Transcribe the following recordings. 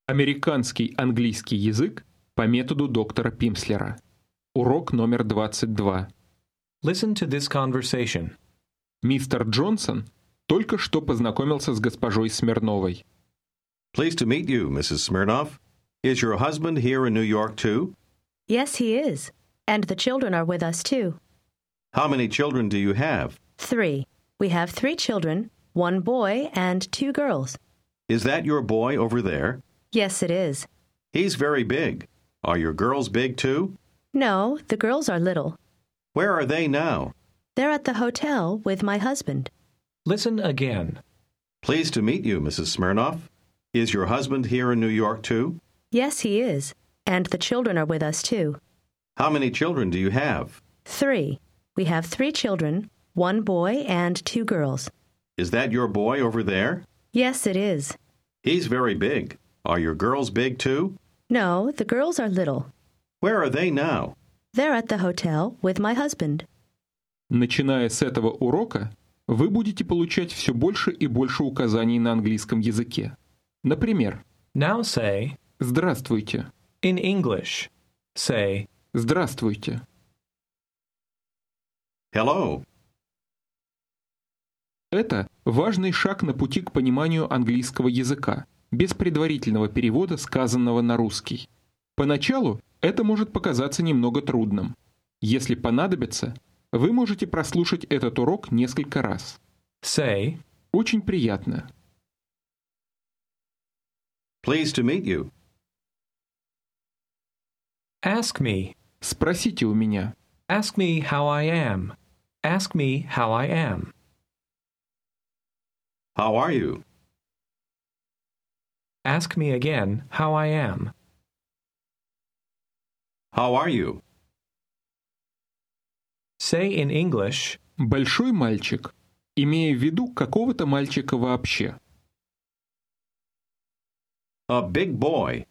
Американский английский язык по методу доктора Пимслера. Урок номер 22. Listen to this conversation. Мистер Джонсон только что познакомился с госпожой Смирновой. Pleased to meet you, Mrs. Smirnov. Is your husband here in New York, too? Yes, he is. And the children are with us, too. How many children do you have? 3. We have 3 children, 1 boy and 2 girls. Is that your boy over there? Yes, it is. He's very big. Are your girls big, too? No, the girls are little. Where are they now? They're at the hotel with my husband. Listen again. Pleased to meet you, Mrs. Smirnov. Is your husband here in New York, too? Yes, he is. And the children are with us, too. How many children do you have? 3. We have 3 children, 1 boy and 2 girls. Is that your boy over there? Yes, it is. He's very big. Are your girls big, too? No, the girls are little. Where are they now? They're at the hotel with my husband. Начиная с этого урока, вы будете получать все больше и больше указаний на английском языке. Например, Now say, «Здравствуйте», in English, say, «Здравствуйте». Hello. Это важный шаг на пути к пониманию английского языка, без предварительного перевода сказанного на русский. Поначалу это может показаться немного трудным. Если понадобится, вы можете прослушать этот урок несколько раз. say, Очень приятно. Pleased to meet you. ask me, Спросите у меня. ask me how I am, ask me how I am, How are you? ask me again how I am, How are you? say in English, Большой мальчик, имея в виду какого-то мальчика вообще. A big boy.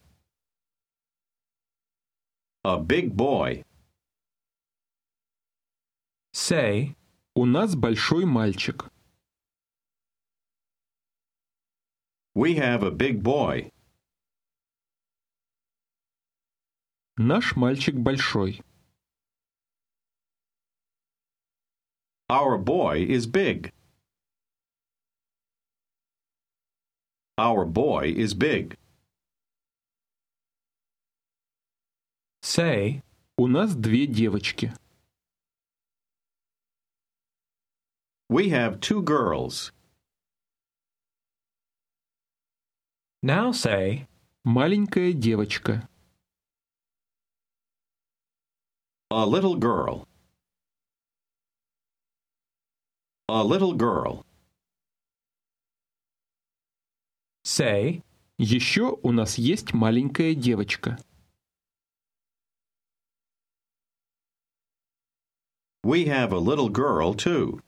A big boy. say, У нас большой мальчик. We have a big boy. Наш мальчик большой. Our boy is big. Our boy is big. say, У нас 2 девочки. We have 2 girls. now say, Маленькая девочка. A little girl. A little girl. say, Еще у нас есть маленькая девочка. We have a little girl, too.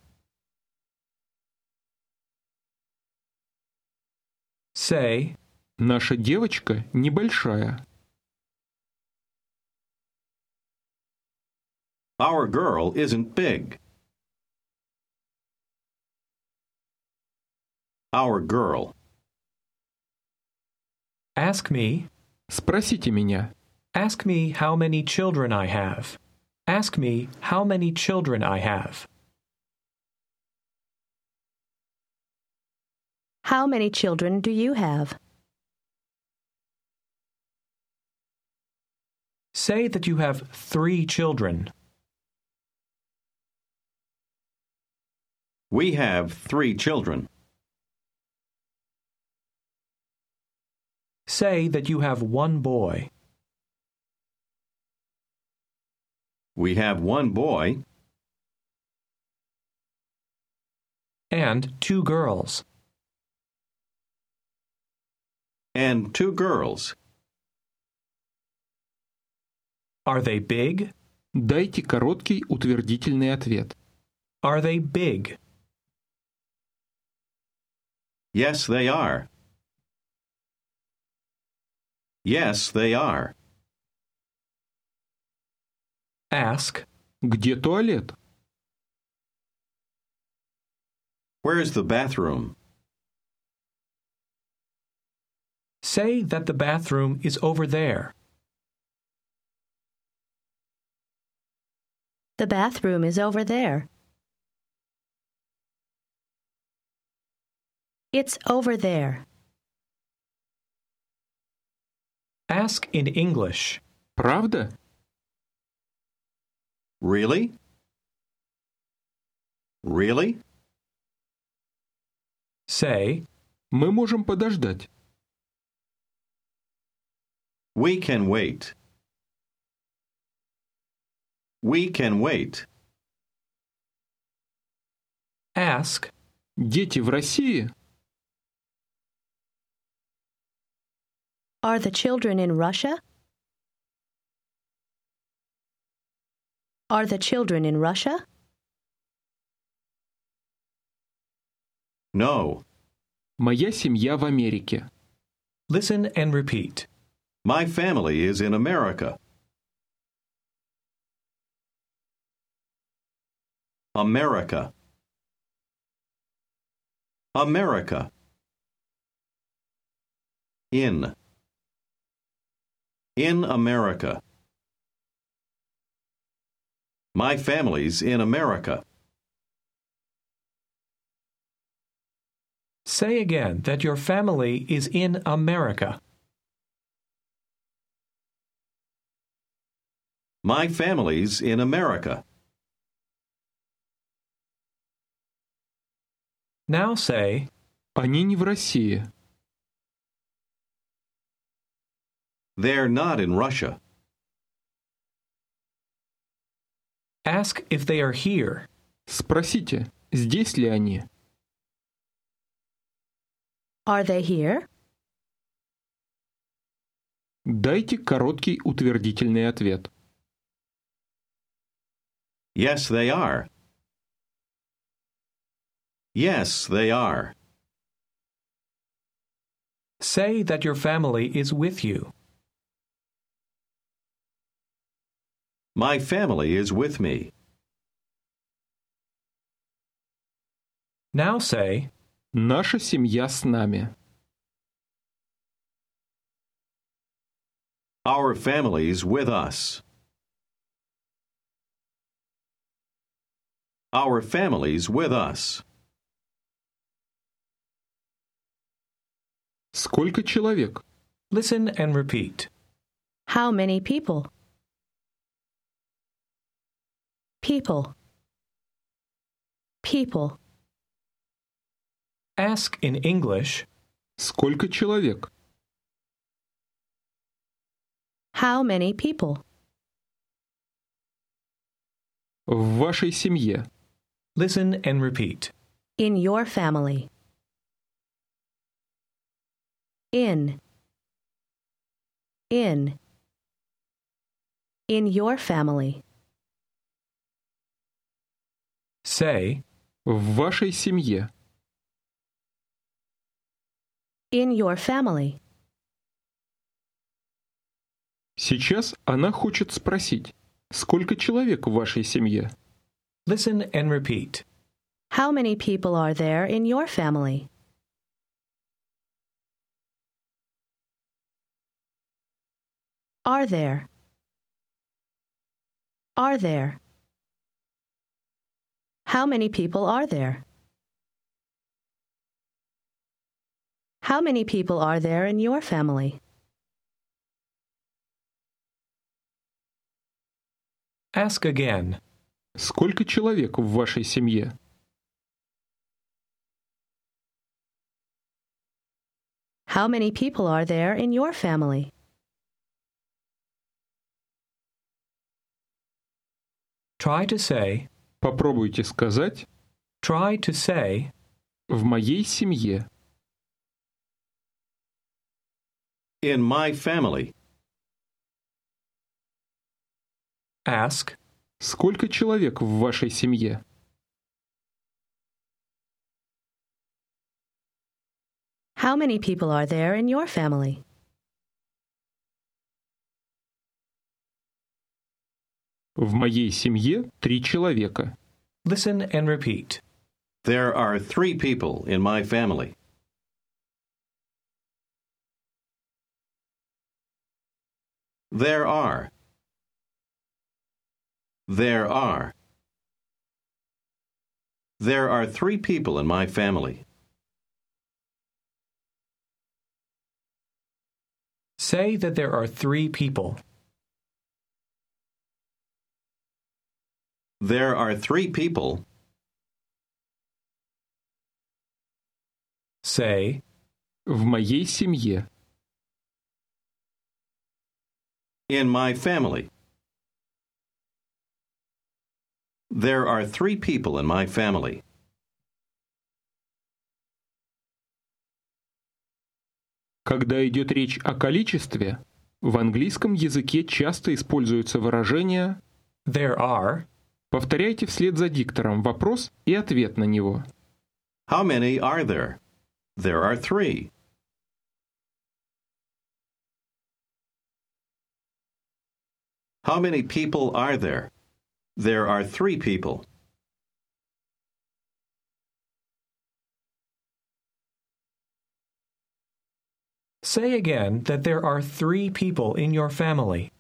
say, Наша девочка небольшая. Our girl isn't big. Our girl. ask me, Спросите меня. ask me how many children I have, ask me how many children I have, How many children do you have? say that you have 3 children, We have 3 children. say that you have 1 boy, We have 1 boy. and 2 girls, And 2 girls. are they big? Дайте короткий утвердительный ответ. Are they big? Yes, they are. Yes, they are. Ask, Где туалет? Where's the bathroom? Say that the bathroom is over there. The bathroom is over there. It's over there. Ask in English. Правда? Really? Really? Say, Мы можем подождать. We can wait. We can wait. ask, Дети в России? Are the children in Russia? Are the children in Russia? No. Моя семья в Америке. listen and repeat. My family is in America. America. America. In. In America. My family's in America. Say again that your family is in America. My family's in America. Now say, Они не в России. They're not in Russia. ask if they are here. Спросите, здесь ли они? Are they here? Дайте короткий утвердительный ответ. Yes, they are. Yes, they are. Say that your family is with you. My family is with me. Now say, Наша семья с нами. Our family's with us. Our family's with us. Сколько человек? listen and repeat. How many people? People. People. Ask in English, Сколько человек? How many people? В вашей семье. listen and repeat. In your family. In. In. In your family. Say, В вашей семье. In your family. Сейчас она хочет спросить, сколько человек в вашей семье? listen and repeat. How many people are there in your family? Are there? Are there? How many people are there? How many people are there in your family? Ask again. Сколько человек в вашей семье? How many people are there in your family? Try to say, Попробуйте сказать try to say, «в моей семье». In my family. ask, Сколько человек в вашей семье? How many people are there in your family? В моей семье 3 человека. listen and repeat. There are 3 people in my family. There are. There are. There are 3 people in my family. Say that there are 3 people. There are 3 people. Say, В моей семье. In my family. There are 3 people in my family. Когда идет речь о количестве, в английском языке часто используется выражение there are. «повторяйте вслед за диктором вопрос и ответ на него». How many are there? There are 3. How many people are there? There are 3 people. Say again that there are 3 people in your family.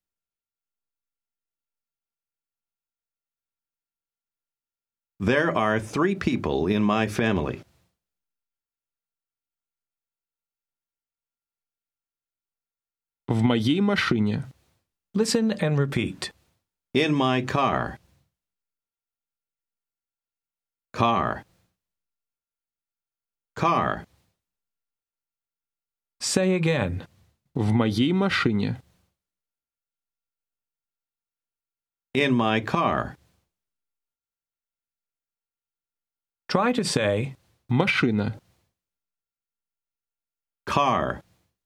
There are 3 people in my family. В моей машине. Listen and repeat. In my car. Car. Car. Say again. В моей машине. In my car. Try to say, Машина. Car.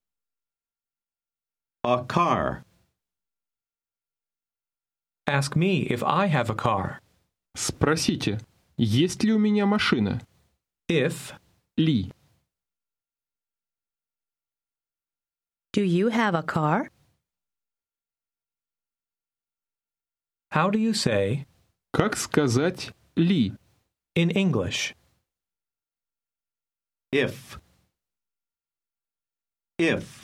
A car. ask me if I have a car. Спросите, есть ли у меня машина? If, Ли. Do you have a car? how do you say, Как сказать «ли»? in English? If. If.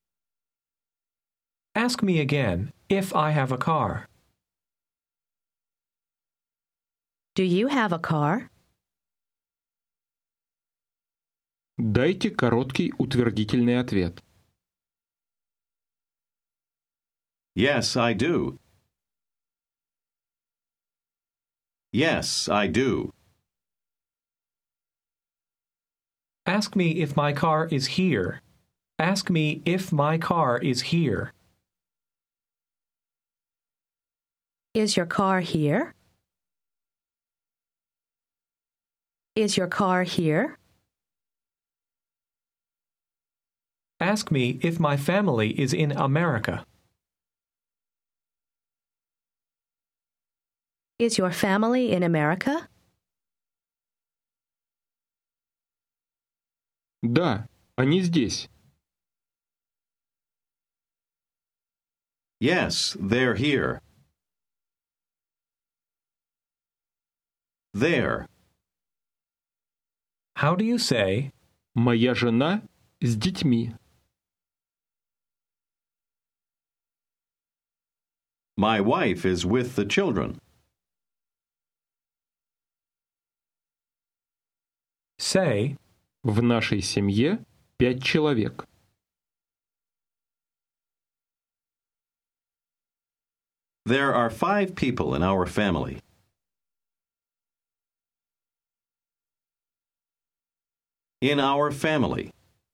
Ask me again if I have a car. Do you have a car? Дайте короткий утвердительный ответ. Yes, I do. Yes, I do. Ask me if my car is here. Ask me if my car is here. Is your car here? Is your car here? Ask me if my family is in America. Is your family in America? Да, они здесь. Yes, they're here. There. How do you say, Моя жена с детьми. My wife is with the children. say, В нашей семье 5 человек. There are 5 people in our family. In our family.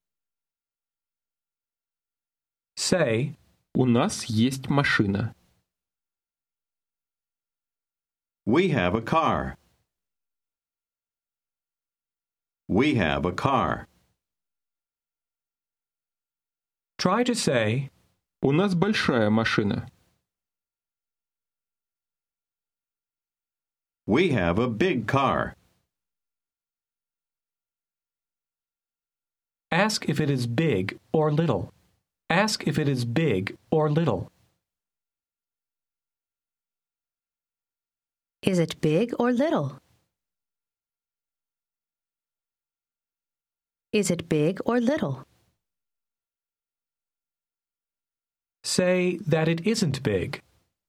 say, У нас есть машина. We have a car. We have a car. try to say, У нас большая машина. We have a big car. ask if it is big or little. Ask if it is big or little. Is it big or little? Is it big or little? Say that it isn't big.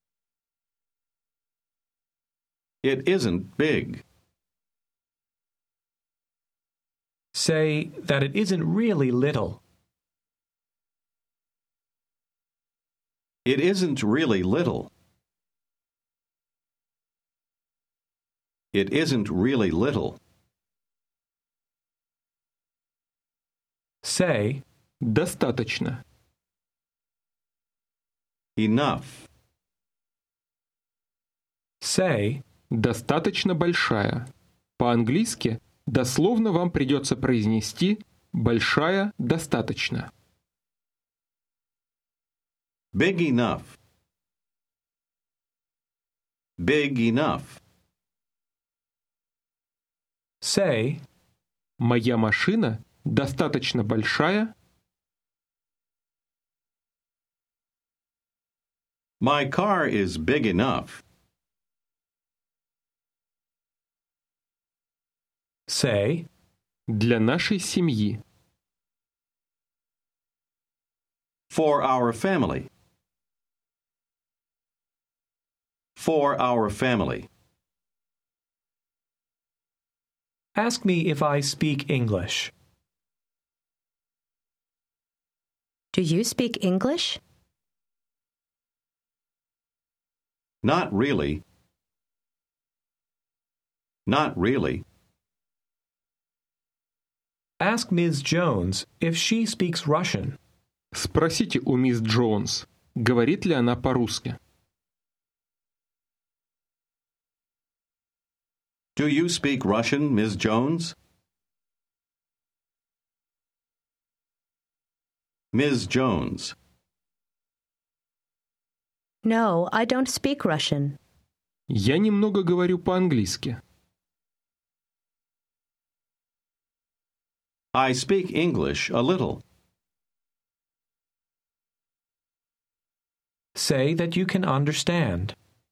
It isn't big. Say that it isn't really little. It isn't really little. It isn't really little. Say, Достаточно. Enough. say, Достаточно большая. По-английски дословно вам придется произнести «большая достаточно». Big enough. Big enough. say, Моя машина достаточно большая. My car is big enough. say, Для нашей семьи. For our family. For our family. ask me if I speak English. Do you speak English? Not really. Not really. Ask Ms. Jones if she speaks Russian. Спросите у мисс Джонс, говорит ли она по-русски. Do you speak Russian, Ms. Jones? Ms. Jones. No, I don't speak Russian. Я немного говорю по-английски. I speak English a little. Say that you can understand.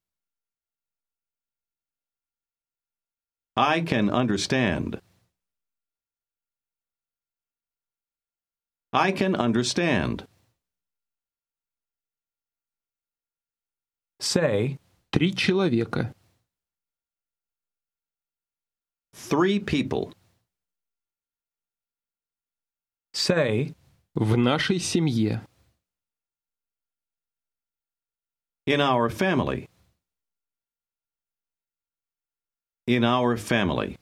I can understand. I can understand. Say, 3 человека. 3 people. say, В нашей семье. In our family. In our family.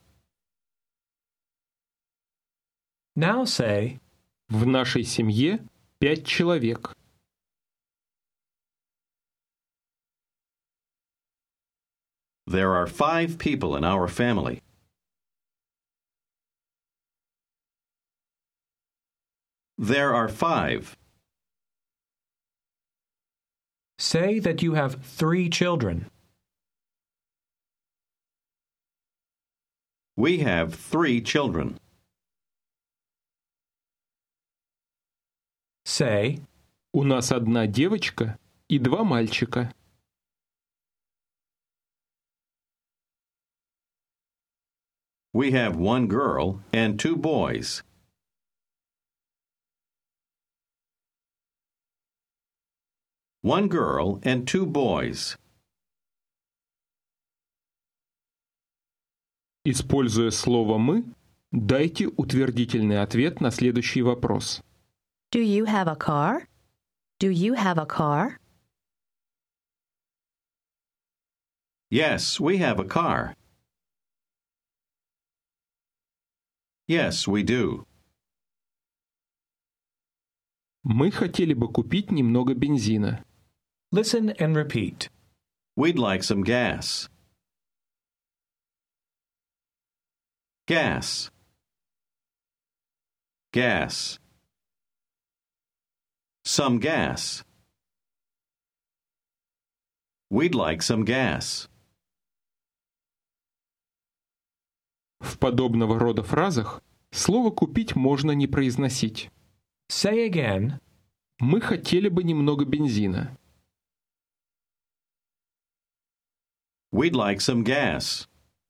now say, В нашей семье 5 человек. There are 5 people in our family. There are 5. say that you have 3 children. We have 3 children. Say, У нас одна девочка и 2 мальчика. We have 1 girl and 2 boys. One girl and 2 boys. Используя слово «мы», дайте утвердительный ответ на следующий вопрос. Do you have a car? Do you have a car? Yes, we have a car. Yes, we do. Мы хотели бы купить немного бензина. listen and repeat. We'd like some gas. Gas. Gas. Some gas. We'd like some gas. В подобного рода фразах слово «купить» можно не произносить. Say again, Мы хотели бы немного бензина. We'd like some gas.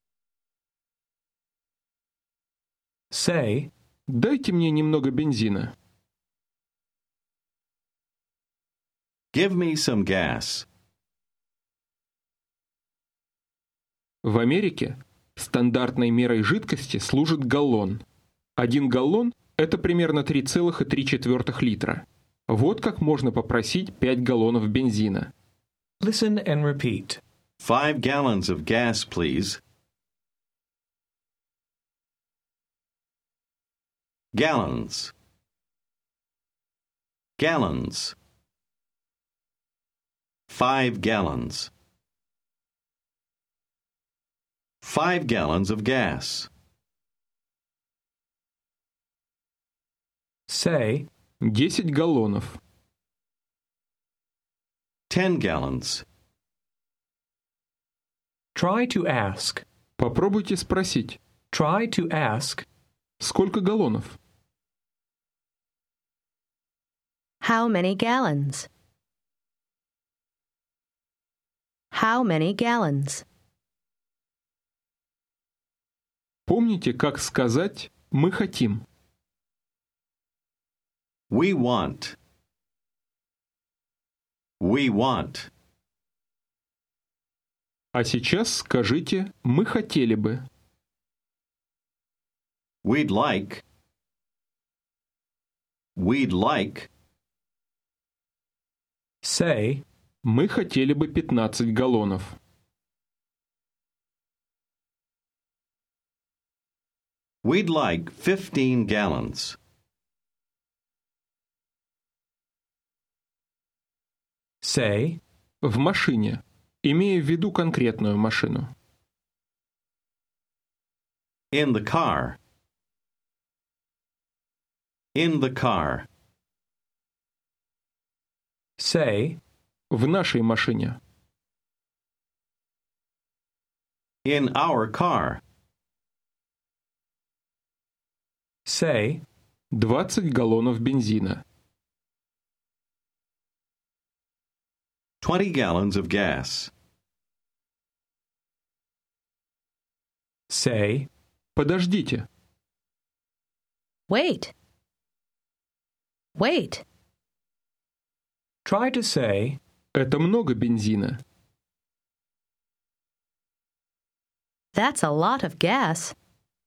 say, Дайте мне немного бензина. Give me some gas. В Америке стандартной мерой жидкости служит галлон. 1 галлон – это примерно 3,3 литра. Вот как можно попросить 5 галлонов бензина. Listen and repeat. 5 gallons of gas, please. Gallons. Gallons. 5 gallons. 5 gallons of gas. Say, 10 галлонов. 10 gallons. try to ask. Попробуйте спросить, Try to ask. сколько галлонов? How many gallons? How many gallons? Помните, как сказать «мы хотим»? We want. We want. А сейчас скажите «мы хотели бы». We'd like. We'd like. Say, Мы хотели бы 15 галлонов. We'd like 15 gallons. say, В машине, имея в виду конкретную машину. In the car. In the car. say, В нашей машине. In our car. say, 20 галлонов бензина. 20 gallons of gas. say, Подождите. Wait. Wait. try to say, Это много бензина. That's a lot of gas.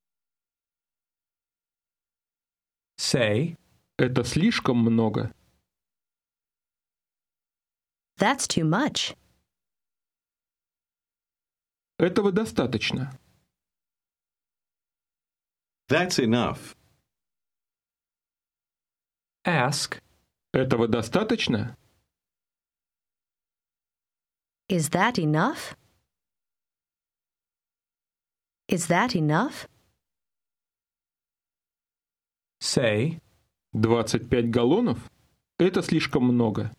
say, Это слишком много. That's too much. Этого достаточно. That's enough. ask, Этого достаточно? Is that enough? Is that enough? say, 25 галлонов? Это слишком много.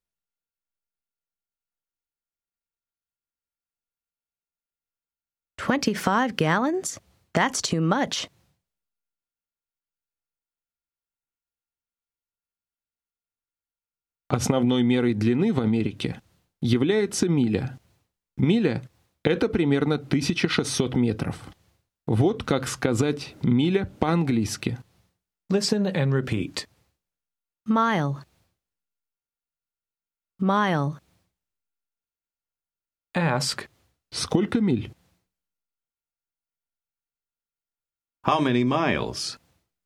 25 gallons? That's too much. Основной мерой длины в Америке является миля. Миля – это примерно 1600 метров. Вот как сказать «миля» по-английски. listen and repeat. Mile. Mile. Ask, Сколько миль? How many miles?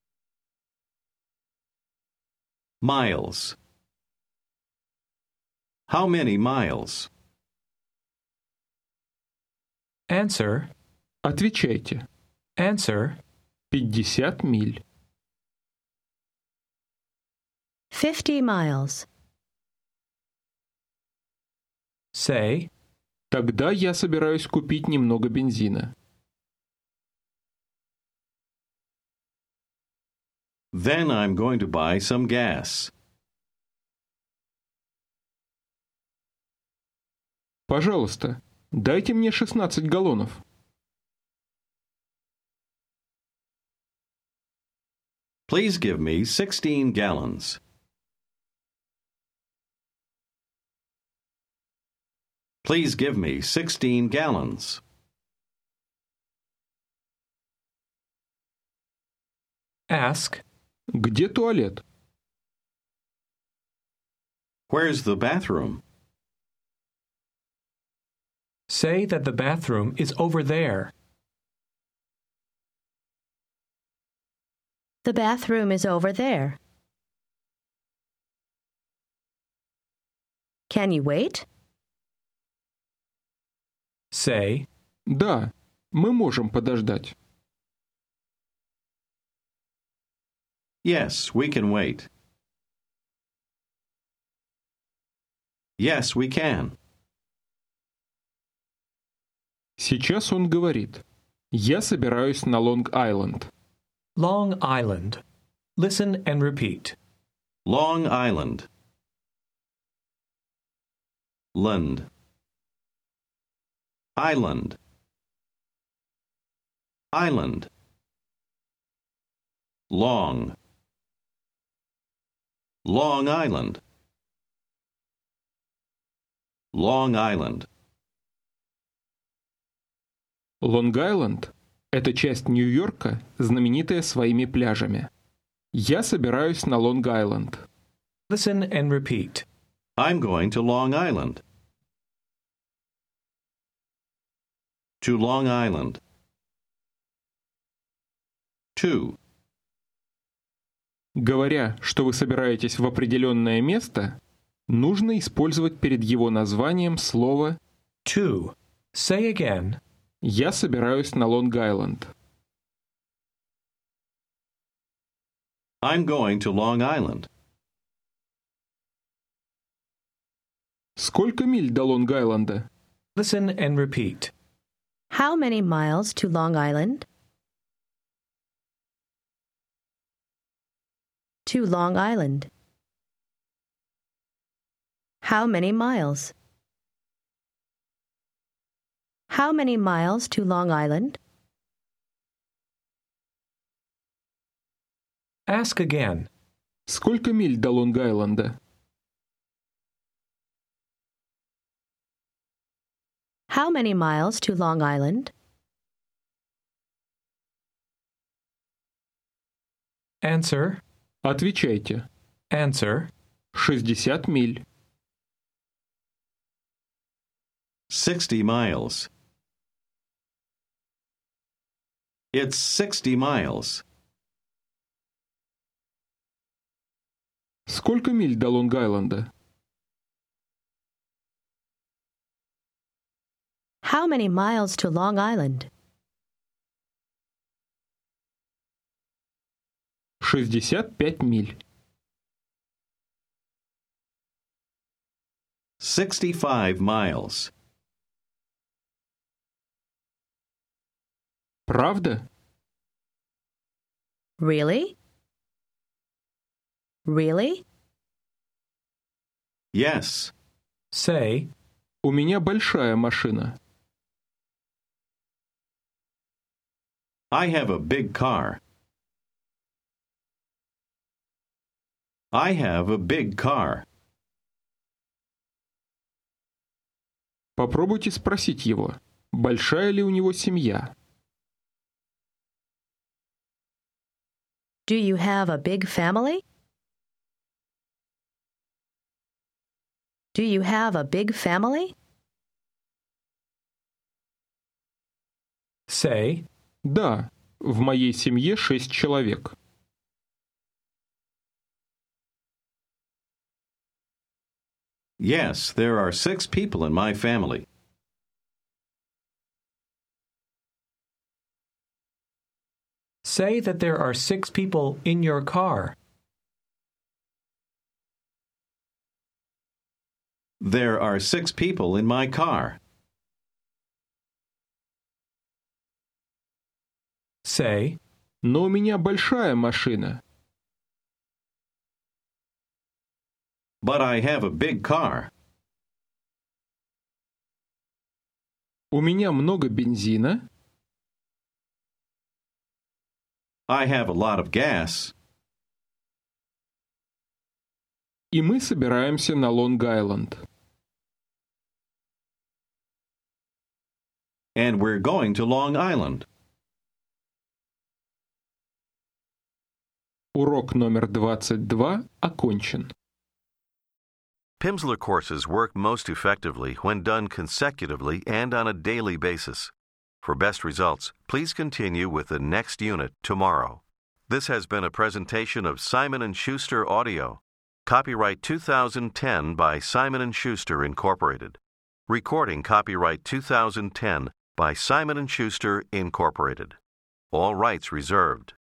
Miles. How many miles? answer, Отвечайте. answer, 50 миль. 50 miles. say, Тогда я собираюсь купить немного бензина. Then I'm going to buy some gas. Пожалуйста, дайте мне 16 галлонов. Please give me 16 gallons. Please give me 16 gallons. ask, Где туалет? Where's the bathroom? Say that the bathroom is over there. The bathroom is over there. Can you wait? Say, Да, мы можем подождать. Yes, we can wait. Yes, we can. Сейчас он говорит. Я собираюсь на Лонг-Айленд. Long Island. Listen and repeat. Long Island. Lund. Island. Island. Long. Long Island. Long Island. Лонг-Айленд – это часть Нью-Йорка, знаменитая своими пляжами. Я собираюсь на Лонг-Айленд. Listen and repeat. I'm going to Long Island. To Long Island. To. Говоря, что вы собираетесь в определенное место, нужно использовать перед его названием слово To. Say again. «Я собираюсь на Лонг-Айленд». I'm going to Long Island. Сколько миль до Лонг-Айленда? Listen and repeat. How many miles to Long Island? To Long Island. How many miles? How many miles to Long Island? Ask again. Сколько миль до Лонг-Айленда? How many miles to Long Island? Answer. Отвечайте. Answer. 60 миль. 60 miles. It's 60 miles. Сколько миль до Лонг-Айленда? How many miles to Long Island? 65 миль. 65 miles. Правда? Really? Really? Yes. Say, У меня большая машина. I have a big car. I have a big car. Попробуйте спросить его, большая ли у него семья. Do you have a big family? Do you have a big family? say, Да, в моей семье 6 человек. Yes, there are 6 people in my family. say that there are 6 people in your car. There are 6 people in my car. Say, Но у меня большая машина. But I have a big car. У меня много бензина. I have a lot of gas. И мы собираемся на Лонг-Айленд. And we're going to Long Island. Урок номер 22 окончен. Pimsleur courses work most effectively when done consecutively and on a daily basis. For best results, please continue with the next unit tomorrow. This has been a presentation of Simon & Schuster Audio. Copyright 2010 by Simon & Schuster, Incorporated. Recording copyright 2010 by Simon & Schuster, Incorporated. All rights reserved.